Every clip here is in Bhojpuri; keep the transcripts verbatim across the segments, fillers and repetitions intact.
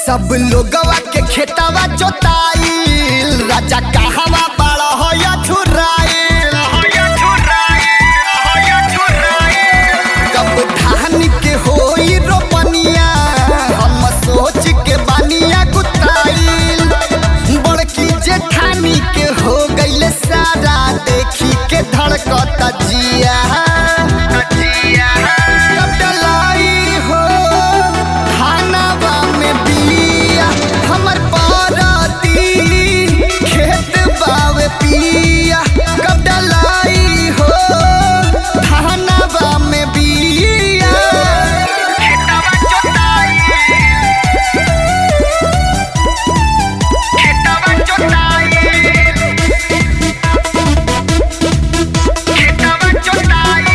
सब लोगवा के खेतवा जोताइल, राजा कहवा बड़ा हो या छुराइल, कब धान के होई रोपनिया हम सोच के बानिया गुताइल। बड़की जेठानी के हो गइल सारा देखी के धड़कता जिया, कब डलाई हो खानावा में बिया हमर परती खेत बावे पिया, कब डलाई हो खानावा में बिया। खेतवा जोताई खेतवा जोताई खेतवा जोताई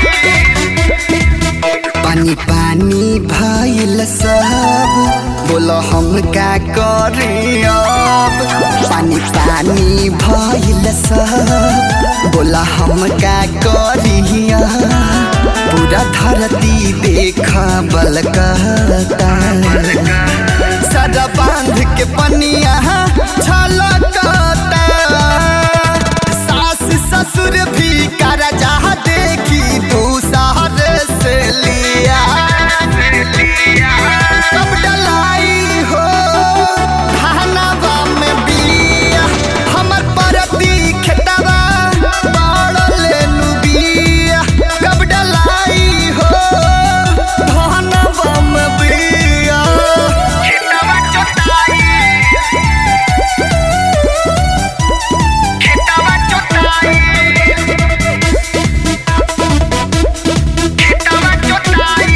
पानी पानी भइल सब, बोलो हम का करी अब। पानी पानी भइल सब, बोला हम का करी अब। पूरा धरती देख बलकता, सदा बांध के पनिया छलकता। सास ससुर भी करजा देखी दूसर से लिया, कब डलाई हो खानावा में बिया हमर परती खेतवा बड़ले नुबिया, कब डलाई हो खानावा में बिया। खेतवा जोताई खेतवा जोताई खेतवा जोताई।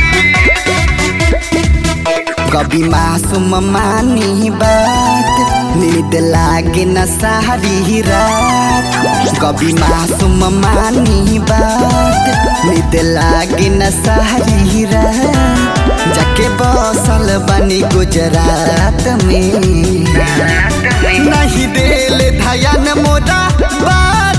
कभी मासूम मानी बात, नींद लागे न सारी रात। कभी मासूम मानी बात, नींद लागे न सारी रात। जाके बसल बनी गुजरात में, नहीं देले धयन मोरा बात